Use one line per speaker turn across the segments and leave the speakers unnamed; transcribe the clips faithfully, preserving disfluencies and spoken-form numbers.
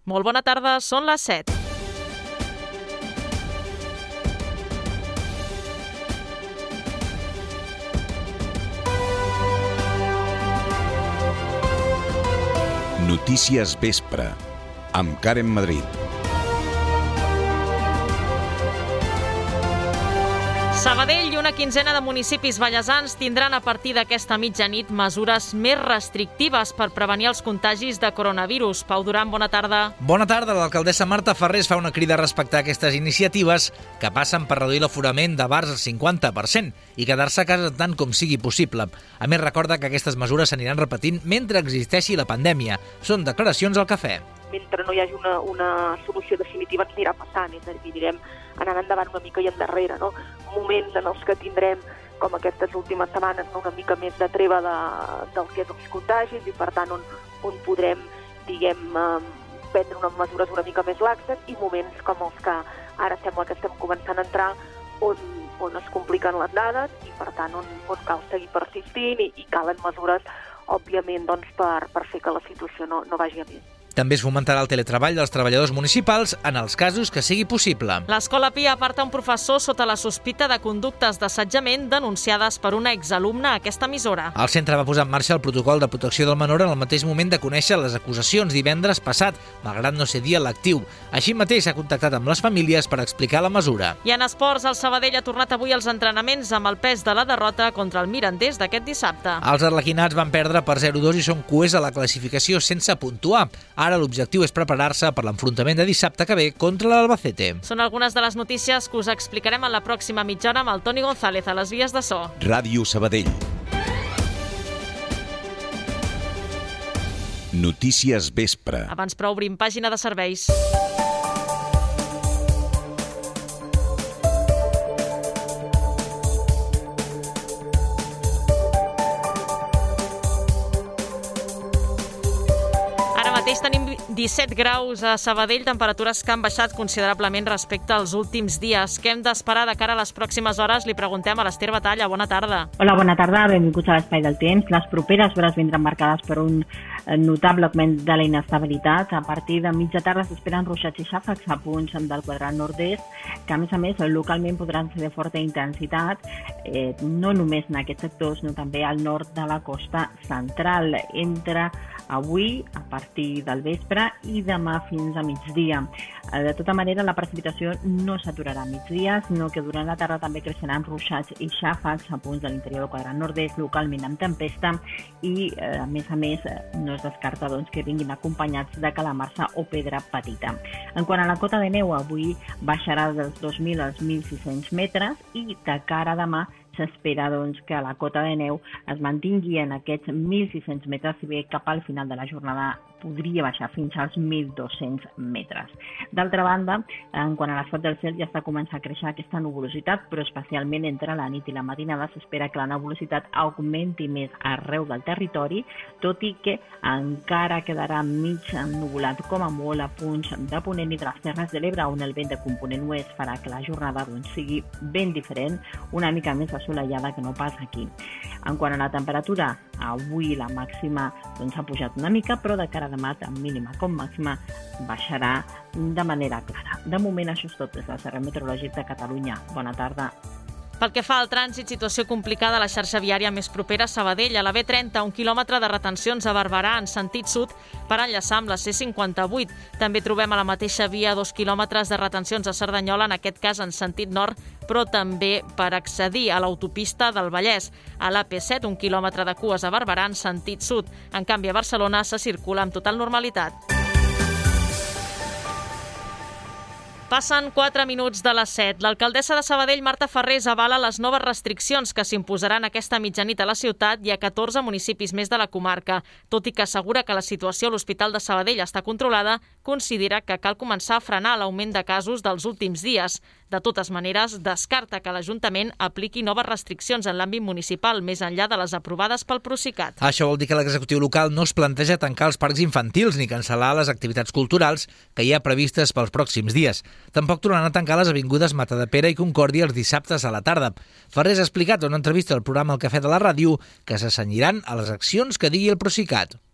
Molt bona tarda, són les set.
Notícies Vespre, amb Karen Madrid.
Sabadell i una quinzena de municipis vallesans tindran a partir d'aquesta mitjanit mesures més restrictives per prevenir els contagis de coronavirus. Pau Duran, bona tarda.
Bona tarda. L'alcaldessa Marta Ferrés fa una crida a respectar aquestes iniciatives que passen per reduir l'aforament de bars al cinquanta per cent i quedar-se a casa tant com sigui possible. A més, recorda que aquestes mesures s'aniran repetint mentre existeixi la pandèmia. Són declaracions al Cafè.
Mentre no hi hagi una, una solució definitiva ens anirà passant, és a dir, anirem anant endavant una mica i endarrere, no? Moments en els que tindrem, com aquestes últimes setmanes, una mica més de treva de, del que és els contagis i, per tant, on, on podrem, diguem, eh, prendre unes mesures una mica més laxes i moments com els que ara sembla que estem començant a entrar on, on es compliquen les dades i, per tant, on, on cal seguir persistint i, i calen mesures, òbviament, doncs, per, per fer que la situació no, no vagi a més.
També es fomentarà el teletreball dels treballadors municipals en els casos que sigui possible.
L'Escola Pia aparta un professor sota la sospita de conductes d'assetjament denunciades per una exalumna a aquesta emissora.
El centre va posar en marxa el protocol de protecció del menor en el mateix moment de conèixer les acusacions divendres passat, malgrat no ser dia lectiu. Així mateix s'ha contactat amb les famílies per explicar la mesura.
I en esports, el Sabadell ha tornat avui als entrenaments amb el pes de la derrota contra el Mirandés d'aquest dissabte.
Els arlequinats van perdre per zero dos i són cuers a la classificació sense puntuar. Ara l'objectiu és preparar-se per l'enfrontament de dissabte que ve contra l'Albacete.
Són algunes de les notícies que us explicarem en la pròxima mitja hora amb el Toni González a les vies de so.
Ràdio Sabadell. Notícies Vespre.
Abans però obrim pàgina de serveis. Tenim disset graus a Sabadell, temperatures que han baixat considerablement respecte als últims dies. Què hem d'esperar de cara a les pròximes hores? Li preguntem a l'Ester Batalla. Bona tarda.
Hola, bona tarda. Benvinguts a l'Espai del Temps. Les properes hores vindran marcades per un notable augment de la inestabilitat. A partir de mitja tarda s'esperen ruixats i xàfecs a punts del quadrant nord-est, que a més a més localment podran ser de forta intensitat, eh, no només en aquests sectors, sinó també al nord de la costa central. Entre avui, a partir del vespre, i demà fins a migdia. De tota manera, la precipitació no s'aturarà a migdia, sinó que durant la tarda també creixeran ruixats i xàfecs a punts de l'interior del quadrant nord-est, localment amb tempesta, i a més a més no es descarta doncs, que vinguin acompanyats de calamarsa o pedra petita. En quant a la cota de neu, avui baixarà dels dos mil als mil sis-cents metres i de cara a demà s'espera doncs, que la cota de neu es mantingui en aquests mil sis-cents metres, si bé cap al final de la jornada podria baixar fins als mil dos-cents metres. D'altra banda, en quant a l'estat del cel, ja està començant a créixer aquesta nuvolositat, però especialment entre la nit i la matinada s'espera que la nuvolositat augmenti més arreu del territori, tot i que encara quedarà mig ennuvolat com a molt a punts de Ponent i de les Terres de l'Ebre, on el vent de component oest farà que la jornada doncs, sigui ben diferent, una mica més assolellada que no pas aquí. En quant a la temperatura, avui la màxima doncs, ha pujat una mica, però de cara a demà, tant mínima com màxima, baixarà de manera clara. De moment, això és tot des del Servei Meteorològic de Catalunya. Bona tarda.
Pel que fa al trànsit, situació complicada a la xarxa viària més propera a Sabadell. A la B trenta, un quilòmetre de retencions a Barberà en sentit sud per enllaçar amb la C cinquanta-vuit. També trobem a la mateixa via dos quilòmetres de retencions a Cerdanyola, en aquest cas en sentit nord, però també per accedir a l'autopista del Vallès. A l'A P set, un quilòmetre de cues a Barberà en sentit sud. En canvi, a Barcelona se circula amb total normalitat. Passen quatre minuts de les set. L'alcaldessa de Sabadell, Marta Ferrés, avala les noves restriccions que s'imposaran aquesta mitjanit a la ciutat i a catorze municipis més de la comarca. Tot i que assegura que la situació a l'Hospital de Sabadell està controlada, considera que cal començar a frenar l'augment de casos dels últims dies. De totes maneres, descarta que l'Ajuntament apliqui noves restriccions en l'àmbit municipal, més enllà de les aprovades pel Procicat.
Això vol dir que l'executiu local no es planteja tancar els parcs infantils ni cancel·lar les activitats culturals que hi ha previstes pels pròxims dies. Tampoc tornaran a tancar les avingudes Matadepera i Concòrdia els dissabtes a la tarda. Ferrés ha explicat en una entrevista al programa El Cafè de la Ràdio que s'assenyiran a les accions que digui el Procicat.
De moment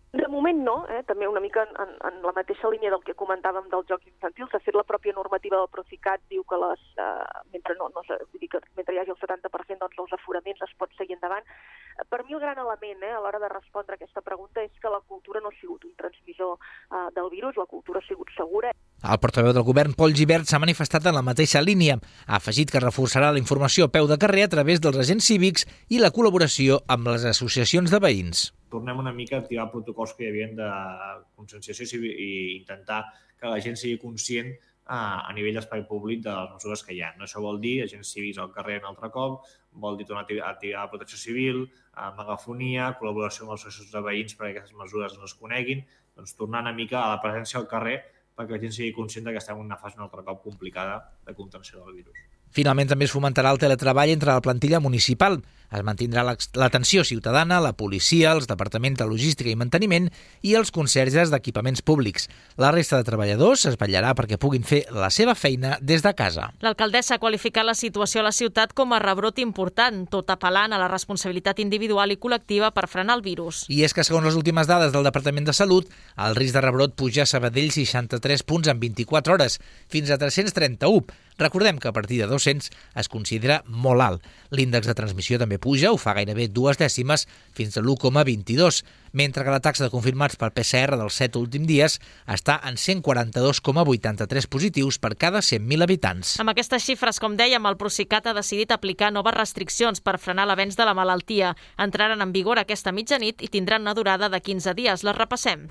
moment no, eh? també una mica en, en la mateixa línia del que comentàvem dels jocs infantils. De fet, la pròpia normativa del Procicat diu que les, eh, mentre, no, no, vull dir que mentre hi hagi el setanta per cent doncs, dels aforaments es pot seguir endavant. Per mi el gran element eh, a l'hora de respondre a aquesta pregunta és que la cultura no ha sigut un transmissor eh, del virus, la cultura ha sigut segura.
El portaveu del govern, Pol Gibert, s'ha manifestat en la mateixa línia. Ha afegit que reforçarà la informació a peu de carrer a través dels agents cívics i la col·laboració amb les associacions de veïns.
Tornem una mica a activar protocols que hi havia de conscienciació i intentar que la gent sigui conscient a nivell d'espai públic de les mesures que hi ha. Això vol dir agents cívics al carrer un altre cop, vol dir tornar a activar protecció civil, megafonia, col·laboració amb les associacions de veïns perquè aquestes mesures no es coneguin, doncs tornar una mica a la presència al carrer perquè la gent sigui conscient que estem en una fase un altre cop complicada de contenció del virus.
Finalment, també es fomentarà el teletreball entre la plantilla municipal. Es mantindrà l'atenció ciutadana, la policia, els departaments de logística i manteniment i els conserges d'equipaments públics. La resta de treballadors es vetllarà perquè puguin fer la seva feina des de casa.
L'alcaldessa ha qualificat la situació a la ciutat com a rebrot important, tot apel·lant a la responsabilitat individual i col·lectiva per frenar el virus.
I és que, segons les últimes dades del Departament de Salut, el risc de rebrot puja a Sabadell seixanta-tres punts en vint-i-quatre hores, fins a tres-cents trenta-u. Recordem que a partir de dos-cents es considera molt alt. L'índex de transmissió també puja, ho fa gairebé dues dècimes, fins a l'u coma vint-i-dos, mentre que la taxa de confirmats per P C R dels set últims dies està en cent quaranta-dos coma vuitanta-tres positius per cada cent mil habitants.
Amb aquestes xifres, com dèiem, el Procicat ha decidit aplicar noves restriccions per frenar l'avenç de la malaltia. Entraran en vigor aquesta mitjanit i tindran una durada de quinze dies. Les repassem.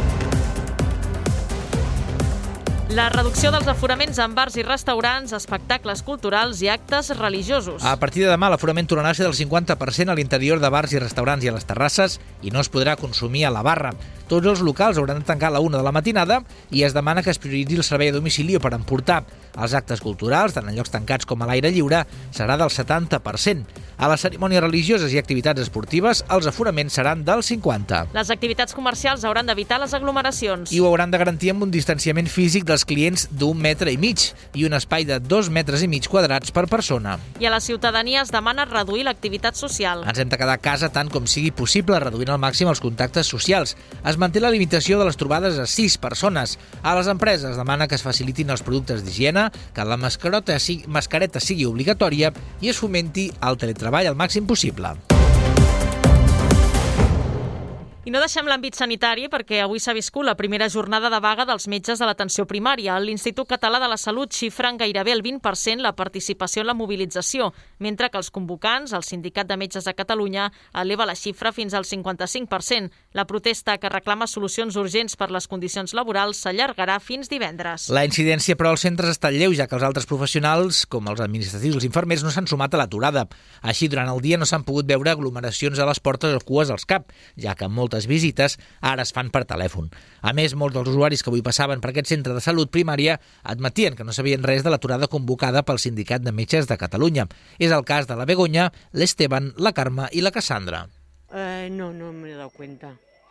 La reducció dels aforaments en bars i restaurants, espectacles culturals i actes religiosos.
A partir de demà, l'aforament tornarà a ser del cinquanta per cent a l'interior de bars i restaurants i a les terrasses i no es podrà consumir a la barra. Tots els locals hauran de tancar a la una de la matinada i es demana que es prioritzi el servei a domicili per emportar. Els actes culturals, tant en llocs tancats com a l'aire lliure, serà del setanta per cent. A les cerimònies religioses i activitats esportives, els aforaments seran del cinquanta per cent.
Les activitats comercials hauran d'evitar les aglomeracions.
I ho hauran de garantir amb un distanciament físic dels clients d'un metre i mig i un espai de dos metres i mig quadrats per persona.
I a la ciutadania es demana reduir l'activitat social.
Ens hem de quedar a casa tant com sigui possible, reduint al màxim els contactes socials. Es manté la limitació de les trobades a sis persones. A les empreses es demana que es facilitin els productes d'higiene, que la mascareta sigui, mascareta sigui obligatòria i es fomenti el teletreball al màxim possible.
I no deixem l'àmbit sanitari perquè avui s'ha viscut la primera jornada de vaga dels metges de l'atenció primària. L'Institut Català de la Salut xifra en gairebé el vint per cent la participació en la mobilització, mentre que els convocants, el Sindicat de Metges de Catalunya, eleva la xifra fins al cinquanta-cinc per cent. La protesta, que reclama solucions urgents per les condicions laborals, s'allargarà fins divendres.
La incidència, però, als centres ha estat lleu, ja que els altres professionals, com els administratius i els infermers, no s'han sumat a l'aturada. Així, durant el dia no s'han pogut veure aglomeracions a les portes o cues als cap, ja que moltes visites ara es fan per telèfon. A més, molts dels usuaris que avui passaven per aquest centre de salut primària admetien que no sabien res de l'aturada convocada pel Sindicat de Metges de Catalunya. És el cas de la Begoña, l'Esteban, la Carme i la Cassandra.
Eh, no, no me he dado cuenta.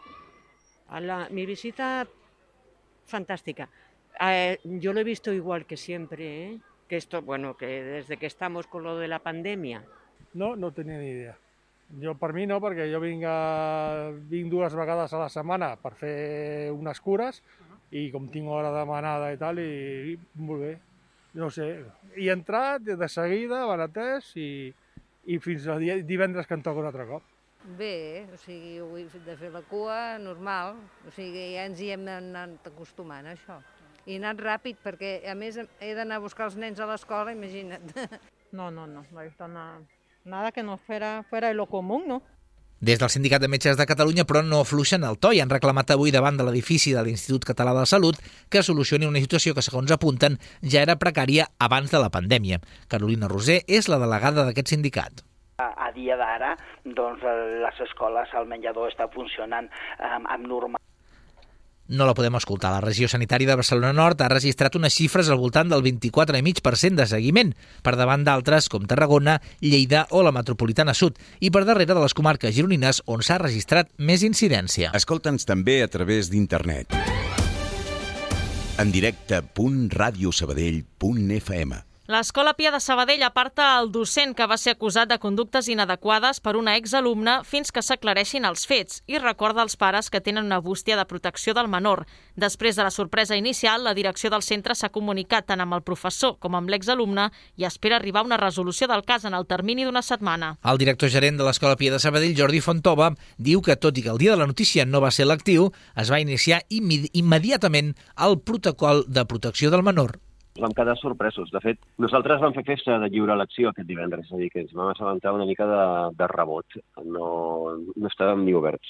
A la, mi visita, fantástica. Eh, yo lo he visto igual que siempre, ¿eh? Que esto, bueno, que desde que estamos con lo de la pandemia.
No, no tenia ni idea. Jo per mi no, perquè jo vinc, a, vinc dues vegades a la setmana per fer unes cures i com tinc hora demanada i tal, i, i molt bé, no sé. He entrat de seguida, ben atès, i, i fins a divendres que em toca un altre cop.
Bé, o sigui, avui de fer la cua normal, o sigui, ja ens hi hem anat acostumant a això. I he anat ràpid perquè, a més, he d'anar a buscar els nens a l'escola, imagina't.
No, no, no, no he visto nada. Nada que no fuera, fuera de lo común, ¿no?
Des del Sindicat de Metges de Catalunya, però, no afluixen el to i han reclamat avui davant de l'edifici de l'Institut Català de la Salut que solucioni una situació que, segons apunten, ja era precària abans de la pandèmia. Carolina Roser és la delegada d'aquest sindicat.
A dia d'ara, doncs, les escoles, el menjador està funcionant amb, amb normal.
No la podem escoltar. La regió sanitària de Barcelona Nord ha registrat unes xifres al voltant del vint-i-quatre coma cinc per cent de seguiment, per davant d'altres com Tarragona, Lleida o la metropolitana sud, i per darrere de les comarques gironines on s'ha registrat més incidència.
Escolta'ns també a través d'internet. En directe punt radiosabadell punt f m.
L'Escola Pia de Sabadell aparta el docent que va ser acusat de conductes inadequades per una exalumna fins que s'aclareixin els fets i recorda als pares que tenen una bústia de protecció del menor. Després de la sorpresa inicial, la direcció del centre s'ha comunicat tant amb el professor com amb l'exalumne i espera arribar a una resolució del cas en el termini d'una setmana.
El director gerent de l'Escola Pia de Sabadell, Jordi Fontova, diu que tot i que el dia de la notícia no va ser lectiu, es va iniciar immediatament el protocol de protecció del menor.
Vam quedar sorpresos. De fet, nosaltres vam fer festa de lliure elecció aquest divendres, és a dir, que ens vam assabentar una mica de, de rebot. No, no estàvem ni oberts.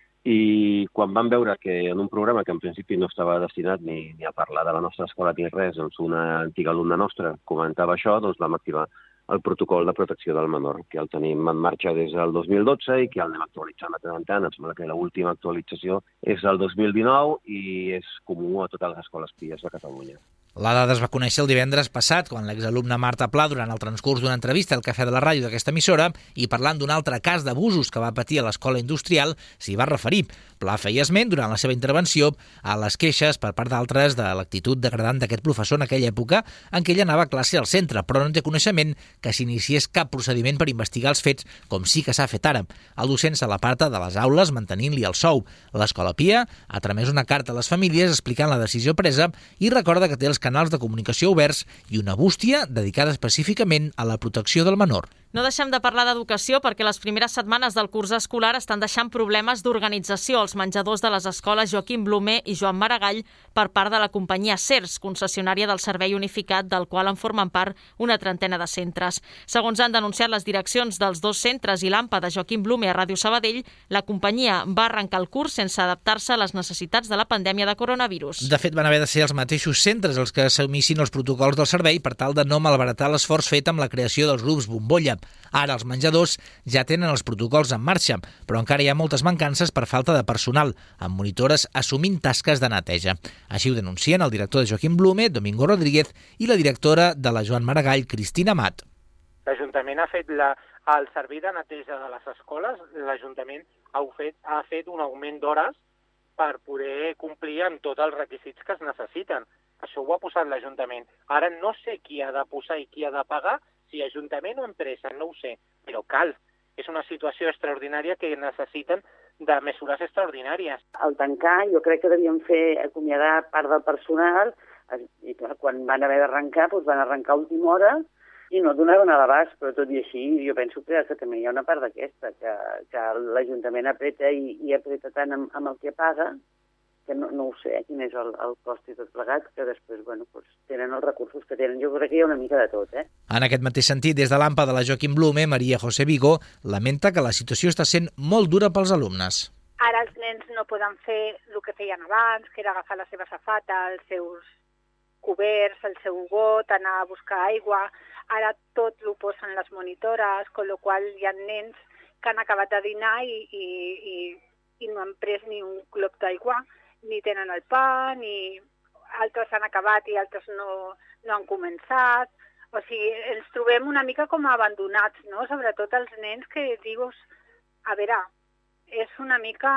I quan vam veure que en un programa que en principi no estava destinat ni, ni a parlar de la nostra escola ni res, doncs una antiga alumna nostra comentava això, doncs vam activar el protocol de protecció del menor, que el tenim en marxa des del dos mil dotze i que el anem actualitzant de tant en tant. Em sembla que l'última actualització és el dos mil dinou i és comú a totes les escoles pies de Catalunya.
La dada es va conèixer el divendres passat, quan l'exalumna Marta Pla, durant el transcurs d'una entrevista al Cafè de la Ràdio d'aquesta emissora, i parlant d'un altre cas d'abusos que va patir a l'escola industrial, s'hi va referir. Pla feia esment, durant la seva intervenció, a les queixes per part d'altres de l'actitud degradant d'aquest professor en aquella època en què ell anava a classe al centre, però no té coneixement que s'iniciés cap procediment per investigar els fets, com sí que s'ha fet ara. El docent se l'aparta de les aules mantenint-li el sou. L'Escola Pia ha tramès una carta a les famílies explicant la decisió presa i recorda que té els canals de comunicació oberts i una bústia dedicada específicament a la protecció del menor.
No deixem de parlar d'educació perquè les primeres setmanes del curs escolar estan deixant problemes d'organització als menjadors de les escoles Joaquim Blume i Joan Maragall per part de la companyia CERS, concessionària del servei unificat del qual en formen part una trentena de centres. Segons han denunciat les direccions dels dos centres i l'AMPA de Joaquim Blume a Ràdio Sabadell, la companyia va arrencar el curs sense adaptar-se a les necessitats de la pandèmia de coronavirus.
De fet, van haver de ser els mateixos centres els que s'assumissin els protocols del servei per tal de no malbaratar l'esforç fet amb la creació dels grups bombolla. Ara els menjadors ja tenen els protocols en marxa, però encara hi ha moltes mancances per falta de personal, amb monitores assumint tasques de neteja. Així ho denuncien el director de Joaquim Blume, Domingo Rodríguez, i la directora de la Joan Maragall, Cristina Mat.
L'Ajuntament ha fet la, el servei de neteja de les escoles, l'Ajuntament ha fet, ha fet un augment d'hores per poder complir amb tots els requisits que es necessiten. Això ho ha posat l'Ajuntament. Ara no sé qui ha de posar i qui ha de pagar, si Ajuntament o empresa, no ho sé, però cal. És una situació extraordinària que necessiten de mesures extraordinàries.
Al tancar, jo crec que devien fer acomiadar part del personal i quan van haver d'arrencar, doncs van arrencar a última hora i no donaven a l'abast, però tot i així jo penso que, que també hi ha una part d'aquesta, que, que l'Ajuntament apreta i, i apreta tant amb, amb el que paga, que no, no ho sé, quin és el, el cost i tot plegat, que després bueno, doncs, tenen els recursos que tenen. Jo crec que hi ha una mica de tot. Eh?
En aquest mateix sentit, des de l'AMPA de la Joaquim Blume, Maria José Vigo lamenta que la situació està sent molt dura pels alumnes.
Ara els nens no poden fer el que feien abans, que era agafar la seva safata, els seus coberts, el seu got, anar a buscar aigua. Ara tot ho posen les monitores, amb la qual hi ha nens que han acabat de dinar i, i, i, i no han pres ni un glop d'aigua, ni tenen el pa, ni altres han acabat i altres no, no han començat. O sigui, ens trobem una mica com abandonats, no? Sobretot els nens que dius, a veure, és una mica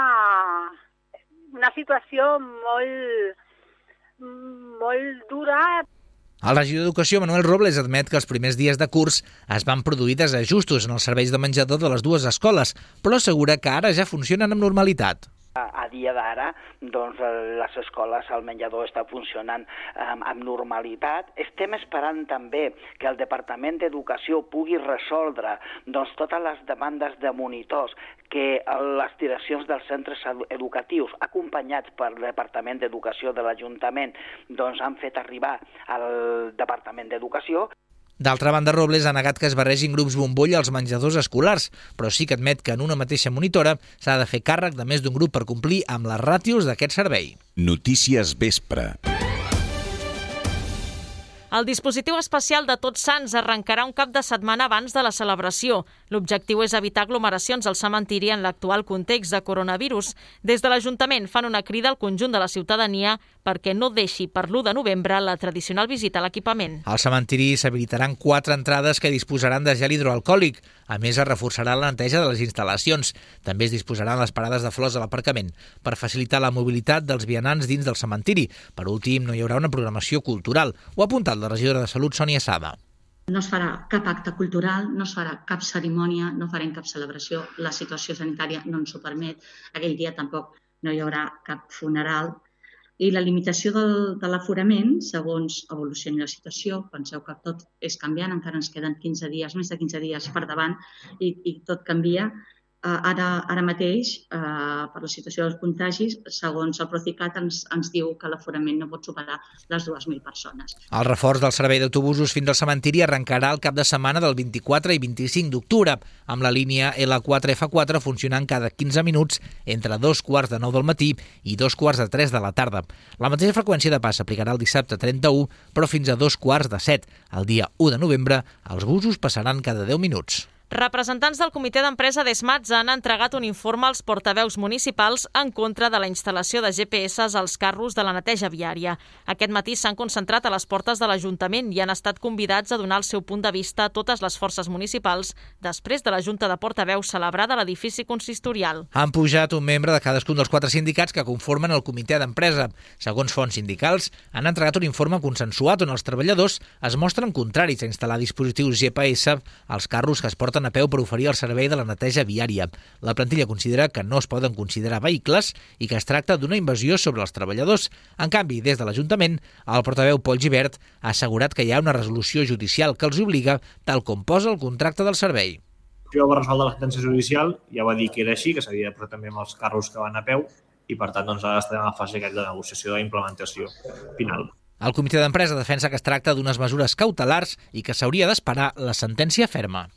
una situació molt, molt dura.
El regidor d'Educació, Manuel Robles, admet que els primers dies de curs es van produir desajustos en els serveis de menjador de les dues escoles, però assegura que ara ja funcionen amb normalitat.
A dia d'ara, doncs, les escoles, el menjador està funcionant um, amb normalitat. Estem esperant també que el Departament d'Educació pugui resoldre doncs, totes les demandes de monitors que les direccions dels centres educatius, acompanyats pel Departament d'Educació de l'Ajuntament, doncs, han fet arribar al Departament d'Educació.
D'altra banda, Robles ha negat que es barregin grups bombolla als menjadors escolars, però sí que admet que en una mateixa monitora s'ha de fer càrrec de més d'un grup per complir amb les ràtios d'aquest servei.
Notícies Vespre.
El dispositiu especial de Tots Sants arrencarà un cap de setmana abans de la celebració. L'objectiu és evitar aglomeracions al cementiri en l'actual context de coronavirus. Des de l'Ajuntament fan una crida al conjunt de la ciutadania perquè no deixi per l'u de novembre la tradicional visita a l'equipament.
Al cementiri s'habilitaran quatre entrades que disposaran de gel hidroalcohòlic. A més, es reforçarà la neteja de les instal·lacions. També es disposaran les parades de flors a l'aparcament per facilitar la mobilitat dels vianants dins del cementiri. Per últim, no hi haurà una programació cultural. Ho ha apuntat la regidora de Salut, Sònia Sada.
No es farà cap acte cultural, no es farà cap cerimònia, no farem cap celebració, la situació sanitària no ens ho permet, aquell dia tampoc no hi haurà cap funeral. I la limitació del, de l'aforament, segons evolucioni la situació, penseu que tot és canviant, encara ens queden quinze dies, més de quinze dies per davant i, i tot canvia. Ara, ara mateix, eh, per la situació dels contagis, segons el Procicat ens, ens diu que l'aforament no pot superar les dues mil persones.
El reforç del servei d'autobusos fins al cementiri arrencarà el cap de setmana del vint-i-quatre i vint-i-cinc d'octubre, amb la línia L quatre F quatre funcionant cada quinze minuts entre dos quarts de nou del matí i dos quarts de tres de la tarda. La mateixa freqüència de pas s'aplicarà el dissabte trenta-u, però fins a dos quarts de set. El dia u de novembre, els busos passaran cada deu minuts.
Representants del comitè d'empresa d'ESMATS han entregat un informe als portaveus municipals en contra de la instal·lació de G P S als carros de la neteja viària. Aquest matí s'han concentrat a les portes de l'Ajuntament i han estat convidats a donar el seu punt de vista a totes les forces municipals després de la Junta de Portaveus celebrada a l'edifici consistorial.
Han pujat un membre de cadascun dels quatre sindicats que conformen el comitè d'empresa. Segons fonts sindicals, han entregat un informe consensuat on els treballadors es mostren contraris a instal·lar dispositius G P S als carros que es porten a peu per oferir el servei de la neteja viària. La plantilla considera que no es poden considerar vehicles i que es tracta d'una invasió sobre els treballadors. En canvi, des de l'Ajuntament, el portaveu Pol Gibert ha assegurat que hi ha una resolució judicial que els obliga, tal com posa el contracte del servei.
Jo va resoldre la sentència judicial, ja va dir que era així, que s'havia de posar també amb els carros que van a peu i, per tant, doncs, ara estem a la fase de negociació d'implementació final.
El comitè d'empresa defensa que es tracta d'unes mesures cautelars i que s'hauria d'esperar la sentència ferma.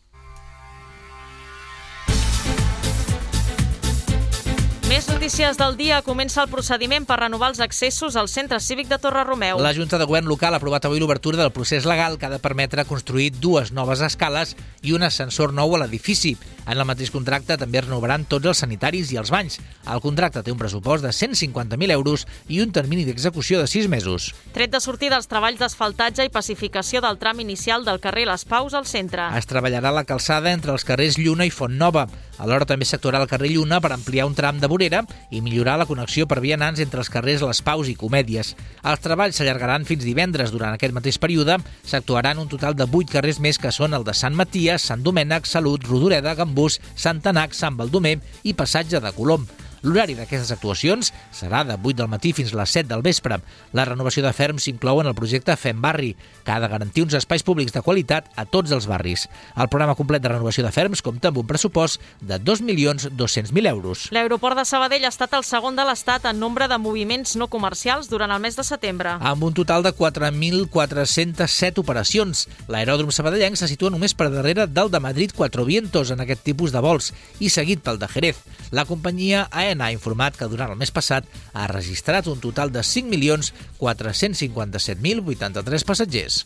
Més notícies del dia. Comença el procediment per renovar els accessos al Centre Cívic de Torredromeu.
La Junta de Govern local ha aprovat avui l'obertura del procés legal que ha de permetre construir dues noves escales i un ascensor nou a l'edifici. En el mateix contracte també es renovaran tots els sanitaris i els banys. El contracte té un pressupost de cent cinquanta mil euros i un termini d'execució de sis mesos.
Tret de sortida els treballs d'asfaltatge i pacificació del tram inicial del carrer Les Paus al centre.
Es treballarà la calçada entre els carrers Lluna i Font Nova. Alhora també s'actuarà el carrer Lluna per ampliar un tram de vorera i millorar la connexió per vianants entre els carrers Les Paus i Comèdies. Els treballs s'allargaran fins divendres. Durant aquest mateix període s'actuaran un total de vuit carrers més que són el de Sant Maties, Sant Domènec, Salut, Rodoreda, Gambús, Sant Anac, Sant Baldomer i Passatge de Colom. L'horari d'aquestes actuacions serà de vuit del matí fins a les set del vespre. La renovació de ferms s'inclou en el projecte Fem Barri, que ha de garantir uns espais públics de qualitat a tots els barris. El programa complet de renovació de ferms compta amb un pressupost de dos milions dos-cents mil euros.
L'aeroport de Sabadell ha estat el segon de l'Estat en nombre de moviments no comercials durant el mes de setembre.
Amb un total de quatre mil quatre-cents set operacions. L'aeròdrom sabadellenc se situa només per darrere del de Madrid Cuatro Vientos en aquest tipus de vols i seguit pel de Jerez. La companyia ha ha informat que durant el mes passat ha registrat un total de cinc milions quatre-cents cinquanta-set mil vuitanta-tres passatgers.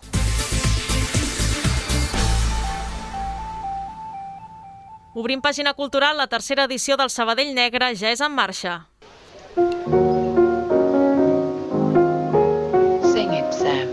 Obrim pàgina cultural, la tercera edició del Sabadell Negre ja és en marxa.
Sing it, Sam.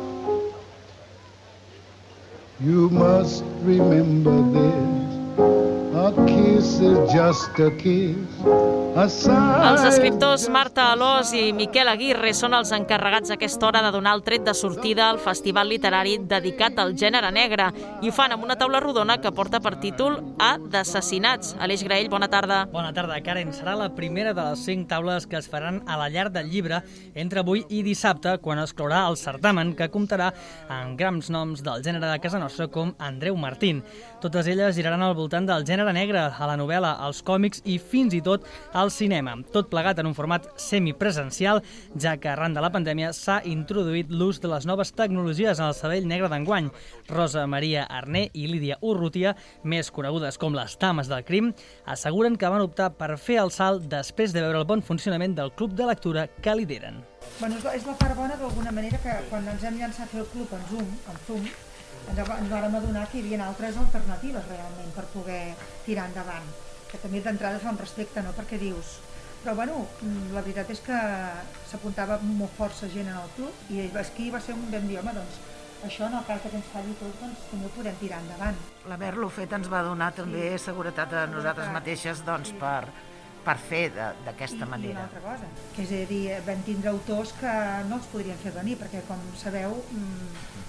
You must remember this. A kiss is just a kiss. A sigh.
Els escriptors Marta Alòs i Miquel Aguirre són els encarregats a aquesta hora de donar el tret de sortida al festival literari dedicat al gènere negre i ho fan amb una taula rodona que porta per títol A d'assassinats. Aleix Graell, bona tarda.
Bona tarda, Karen. Serà la primera de les cinc taules que es faran a la llar del llibre entre avui i dissabte, quan es clourà el certamen, que comptarà amb grans noms del gènere de casa nostra com Andreu Martín. Totes elles giraran al voltant del gènere negre, a la novel·la, als còmics i fins i tot al cinema. Tot plegat en un format semipresencial, ja que arran de la pandèmia s'ha introduït l'ús de les noves tecnologies en el Sabadell Negre d'enguany. Rosa Maria Arné i Lídia Urrutia, més conegudes com les Dames del Crim, asseguren que van optar per fer el salt després de veure el bon funcionament del club de lectura que lideren.
Bueno, és, la, és la part bona d'alguna manera que quan ens hem llançat a fer el club en Zoom, en Zoom ens, ens vam adonar que hi havia altres alternatives realment per poder tirar endavant, que també d'entrada fa un respecte, no? Perquè dius... Però bueno, la veritat és que s'apuntava molt força gent en el club i aquí va ser un ben dir, home, doncs això en el cas que ens falli tot, doncs també ho podem tirar endavant.
L'haver-lo fet ens va donar també sí. seguretat a nosaltres mateixes doncs, per, per fer d'aquesta manera.
I una altra cosa, que és a dir, vam tindre autors que no els podrien fer venir, perquè com sabeu,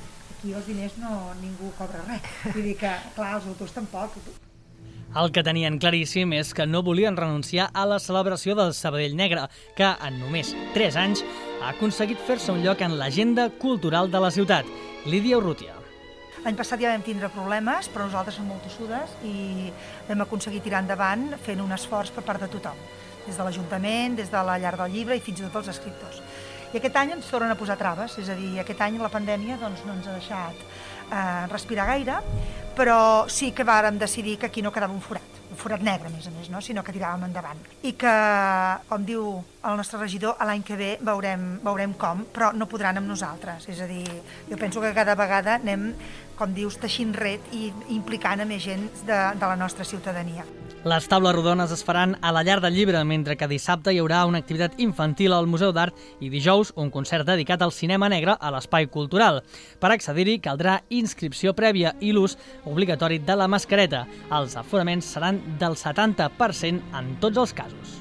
aquí els diners no, ningú cobra res. Vull dir que, clar, els autors tampoc.
El que tenien claríssim és que no volien renunciar a la celebració del Sabadell Negre, que en només tres anys ha aconseguit fer-se un lloc en l'agenda cultural de la ciutat. Lídia Urrutia.
L'any passat ja vam tindre problemes, però nosaltres som molt tossudes i vam aconseguir tirar endavant fent un esforç per part de tothom, des de l'Ajuntament, des de la Llar del Llibre i fins i tot els escriptors. I aquest any ens tornen a posar traves, és a dir, aquest any la pandèmia doncs, no ens ha deixat eh, respirar gaire, però sí que vàrem decidir que aquí no quedava un forat, un forat negre, a més a més, no? Sinó que tiràvem endavant. I que, com diu el nostre regidor, l'any que ve veurem, veurem com, però no podran amb nosaltres. És a dir, jo penso que cada vegada anem, com dius, teixint ret i implicant a més gent de, de la nostra ciutadania.
Les taules rodones es faran a la Llar del Llibre, mentre que dissabte hi haurà una activitat infantil al Museu d'Art i dijous un concert dedicat al cinema negre a l'Espai Cultural. Per accedir-hi caldrà inscripció prèvia i l'ús obligatori de la mascareta. Els aforaments seran del setanta per cent en tots els casos.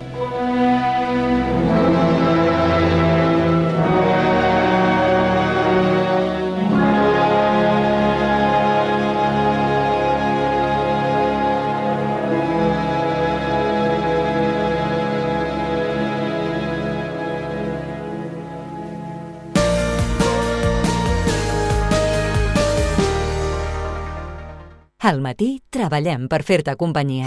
Al matí treballem per fer-te companyia.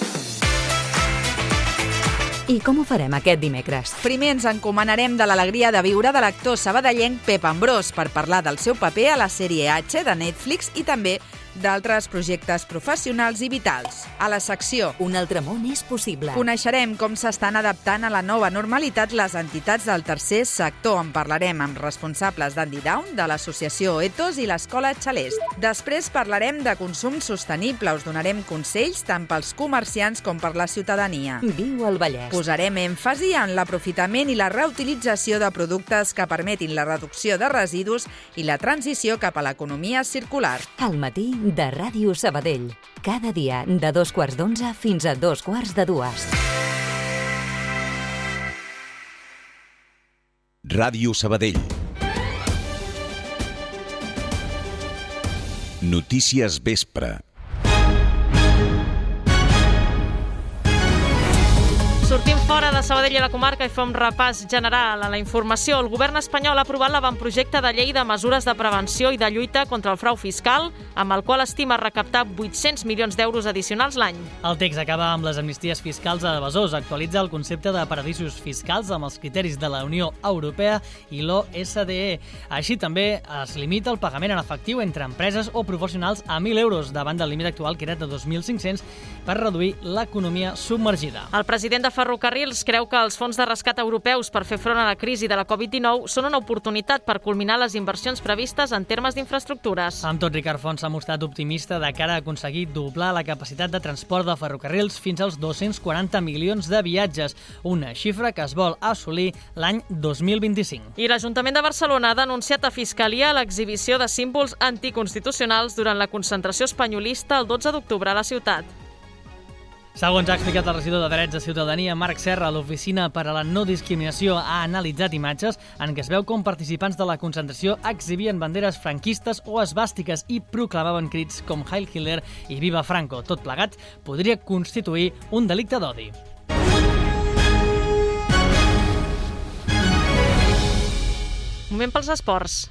I com ho farem aquest dimecres?
Primer ens encomanarem de l'alegria de viure de l'actor sabadellenc Pep Ambrós per parlar del seu paper a la sèrie H de Netflix i també d'altres projectes professionals i vitals. A la secció
Un altre món és possible.
Coneixerem com s'estan adaptant a la nova normalitat les entitats del tercer sector. En parlarem amb responsables d'Andy Down, de l'associació Ethos i l'Escola Xalest. Després parlarem de consum sostenible. Us donarem consells tant pels comerciants com per la ciutadania.
Viu al Vallès.
Posarem èmfasi en l'aprofitament i la reutilització de productes que permetin la reducció de residus i la transició cap a l'economia circular.
Al matí de Ràdio Sabadell. Cada dia de dos quarts d'onze fins a dos quarts de dues.
Ràdio Sabadell. Notícies vespre.
Sortim fora de Sabadell i la comarca i fem un repàs general a la informació. El govern espanyol ha aprovat l'avantprojecte de llei de mesures de prevenció i de lluita contra el frau fiscal, amb el qual estima recaptar vuit-cents milions d'euros addicionals l'any.
El text acaba amb les amnisties fiscals a evasors, actualitza el concepte de paradisos fiscals amb els criteris de la Unió Europea i l'O S D E. Així també es limita el pagament en efectiu entre empreses o professionals a mil euros, davant del límit actual que era de dos mil cinc-cents, per reduir l'economia submergida.
El president de Ferrocarrils creu que els fons de rescat europeus per fer front a la crisi de la Covid dinou són una oportunitat per culminar les inversions previstes en termes d'infraestructures.
Amb tot, Ricard Font s'ha mostrat optimista de cara a aconseguir doblar la capacitat de transport de ferrocarrils fins als dos-cents quaranta milions de viatges, una xifra que es vol assolir l'any dos mil vint-i-cinc.
I l'Ajuntament de Barcelona ha denunciat a Fiscalia l'exhibició de símbols anticonstitucionals durant la concentració espanyolista el dotze d'octubre a la ciutat.
Segons ha explicat el regidor de Drets de Ciutadania, Marc Serra, l'Oficina per a la No Discriminació ha analitzat imatges en què es veu com participants de la concentració exhibien banderes franquistes o esvàstiques i proclamaven crits com Heil Hitler i Viva Franco. Tot plegat podria constituir un delicte d'odi.
Moment pels esports.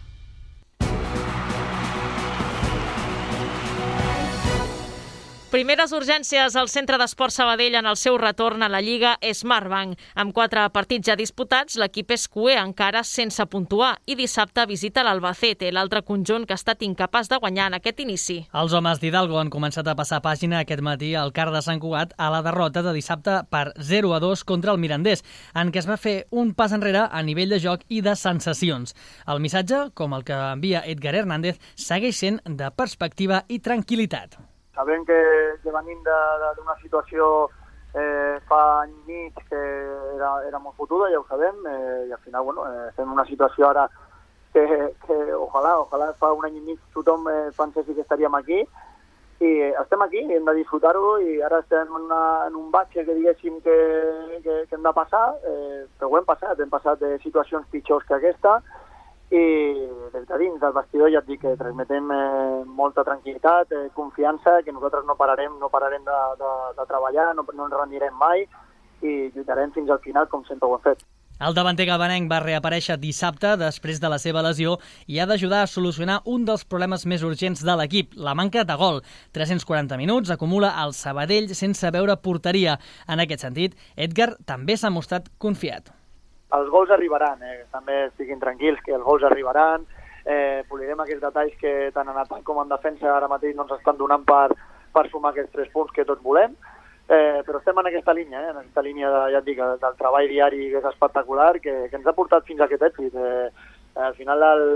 Primeres urgències al Centre d'Esport Sabadell en el seu retorn a la Lliga Smartbank. Amb quatre partits ja disputats, l'equip és cuer encara sense puntuar i dissabte visita l'Albacete, l'altre conjunt que ha estat incapaç de guanyar en aquest inici.
Els homes d'Hidalgo han començat a passar pàgina aquest matí al Car de Sant Cugat a la derrota de dissabte per zero a dos contra el Mirandés, en què es va fer un pas enrere a nivell de joc i de sensacions. El missatge, com el que envia Edgar Hernández, segueix sent de perspectiva i tranquil·litat.
Sabem que, que venim d'una situació eh, fa any i mig que era, era molt fotuda, ja ho sabem, eh, i al final bueno, eh, estem en una situació ara que, que ojalà, ojalà fa un any i mig tothom eh, pensessi que estaríem aquí, i estem aquí, hem de disfrutar-ho, i ara estem en, una, en un batxe que diguéssim que, que, que hem de passar, eh, però ho hem passat, hem passat de situacions pitjors que aquesta, i des de dins del vestidor ja et dic que transmetem eh, molta tranquil·litat, eh, confiança, que nosaltres no pararem, no pararem de, de, de treballar, no, no ens rendirem mai i lluitarem fins al final com sempre ho hem fet.
El davanter gabanenc va reaparèixer dissabte després de la seva lesió i ha d'ajudar a solucionar un dels problemes més urgents de l'equip, la manca de gol. tres-cents quaranta minuts acumula el Sabadell sense veure porteria. En aquest sentit, Edgar també s'ha mostrat confiat.
Els gols arribaran, eh? També estiguin tranquils que els gols arribaran, eh, polirem aquests detalls que tant en atac com en defensa ara mateix no ens estan donant per, per sumar aquests tres punts que tots volem, eh, però estem en aquesta línia, eh? en aquesta línia de, ja et dic, del treball diari que és espectacular, que, que ens ha portat fins a aquest èxit. Eh, al final, el,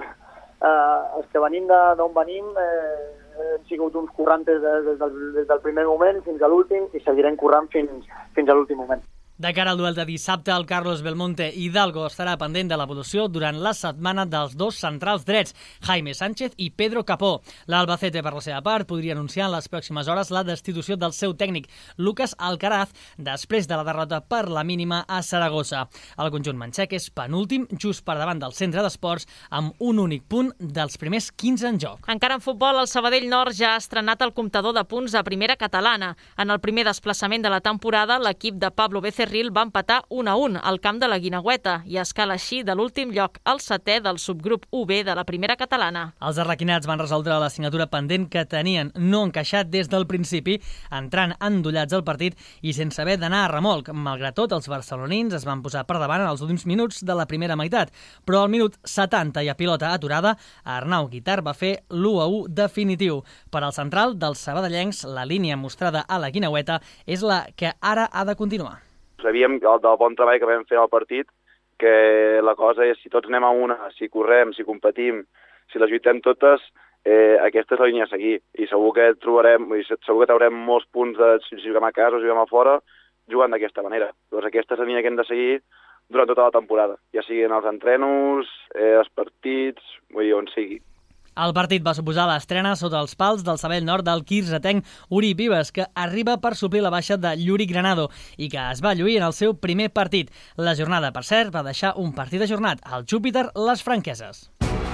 eh, els que venim d'on venim eh, hem sigut uns corrantes de, des, del, des del primer moment fins a l'últim i seguirem corrent fins, fins a l'últim moment.
De cara al duel de dissabte, el Carlos Belmonte Hidalgo estarà pendent de l'evolució durant la setmana dels dos centrals drets, Jaime Sánchez i Pedro Capó. L'Albacete, per la seva part, podria anunciar en les pròximes hores la destitució del seu tècnic, Lucas Alcaraz, després de la derrota per la mínima a Saragossa. El conjunt manxec és penúltim, just per davant del centre d'esports, amb un únic punt dels primers quinze en joc.
Encara en futbol, el Sabadell Nord ja ha estrenat el comptador de punts a primera catalana. En el primer desplaçament de la temporada, l'equip de Pablo Becerril va empatar un a un al camp de la Guineueta i escala així de l'últim lloc al setè del subgrup U B de la primera catalana.
Els arlequinats van resoldre l'assignatura pendent que tenien no encaixat des del principi, entrant endollats al partit i sense haver d'anar a remolc. Malgrat tot, els barcelonins es van posar per davant en els últims minuts de la primera meitat, però al minut setanta i a pilota aturada, Arnau Guitar va fer l'u a u definitiu. Per al central dels sabadellencs, la línia mostrada a la Guineueta és la que ara ha de continuar.
Sabíem del bon treball que vam fer al partit, que la cosa és si tots anem a una, si correm, si competim, si les lluitem totes, eh, aquesta és la línia a seguir. I segur que trobarem, segur que traurem molts punts de si juguem a casa o si juguem a fora, jugant d'aquesta manera. Doncs aquesta és la línia que hem de seguir durant tota la temporada, ja siguin els entrenos, eh, els partits, vull dir, on sigui.
El partit va suposar l'estrena sota els pals del Sabadell Nord del quirzetenc Uri Vives, que arriba per suplir la baixa de Lluri Granado i que es va lluir en el seu primer partit. La jornada, per cert, va deixar un partit ajornat, al Júpiter Les Franqueses.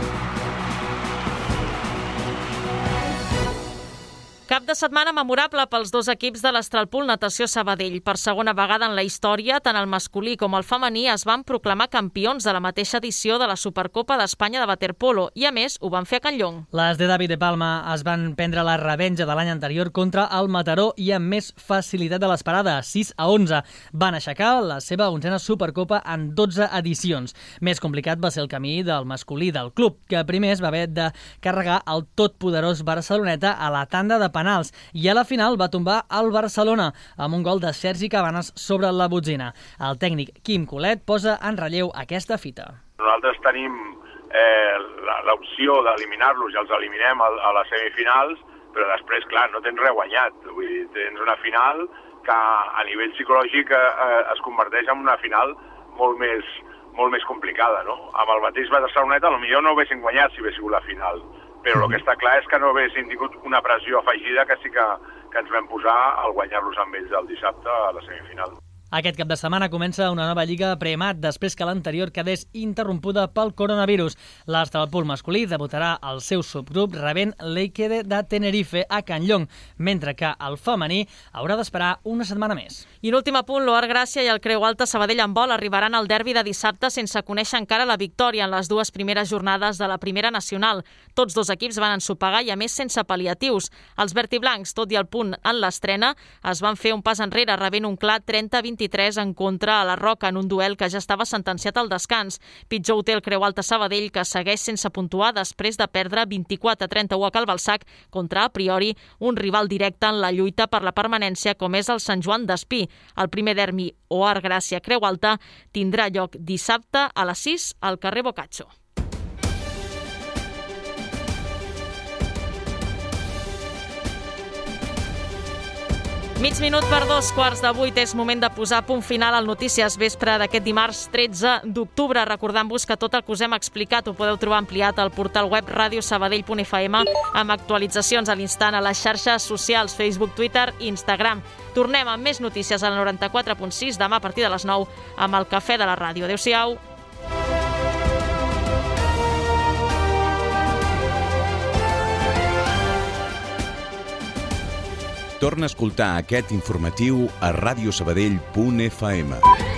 Cap de setmana memorable pels dos equips de l'Astralpool Natació Sabadell. Per segona vegada en la història, tant el masculí com el femení es van proclamar campions de la mateixa edició de la Supercopa d'Espanya de waterpolo i, a més, ho van fer a Can Llong.
Les de David de Palma es van prendre la revenja de l'any anterior contra el Mataró i amb més facilitat de l'esperada, sis a onze. Van aixecar la seva onzena Supercopa en dotze edicions. Més complicat va ser el camí del masculí del club, que primer es va haver de carregar el totpoderós Barceloneta a la tanda de penals i a la final va tombar el Barcelona amb un gol de Sergi Cabanes sobre la botzina. El tècnic Quim Colet posa en relleu aquesta fita.
Nosaltres tenim eh, l'opció d'eliminar-los i els eliminem a, a les semifinals, però després, clar, no tens res guanyat. Vull dir, tens una final que a nivell psicològic eh, es converteix en una final molt més, molt més complicada, no? Amb el mateix Barceloneta potser no ho haguessin guanyat si hagués sigut la final. Però el que està clar és que no haguessin tingut una pressió afegida que sí que, que ens vam posar al guanyar-los amb ells el dissabte a la semifinal.
Aquest cap de setmana comença una nova lliga premat després que l'anterior quedés interrompuda pel coronavirus. L'Astralpool masculí debutarà al seu subgrup rebent l'Eikede de Tenerife a Can Llong, mentre que el femení haurà d'esperar una setmana més.
I l'últim apunt, l'Oar Gràcia i el Creu Alta Sabadell en vol arribaran al derbi de dissabte sense conèixer encara la victòria en les dues primeres jornades de la primera nacional. Tots dos equips van ensopegar i a més sense pal·liatius. Els vertiblancs, tot i el punt en l'estrena, es van fer un pas enrere rebent un clar trenta a vint-i-tres en contra a la Roca en un duel que ja estava sentenciat al descans. Pitjor ho té el Creu Alta Sabadell, que segueix sense puntuar després de perdre vint-i-quatre a trenta-u a Calbalsac contra, a priori, un rival directe en la lluita per la permanència com és el Sant Joan d'Espí. El primer derbi Oar Gràcia Creu Alta tindrà lloc dissabte a les sis al carrer Boccaccio. Mig minut per dos quarts de vuit és moment de posar punt final al Notícies Vespre d'aquest dimarts tretze d'octubre. Recordant-vos que tot el que us hem explicat ho podeu trobar ampliat al portal web radio sabadell punt f m amb actualitzacions a l'instant a les xarxes socials Facebook, Twitter i Instagram. Tornem amb més notícies al noranta-quatre punt sis demà a partir de les nou amb el Cafè de la Ràdio. Adéu-siau.
Torna a escoltar aquest informatiu a radiosabadell punt f m.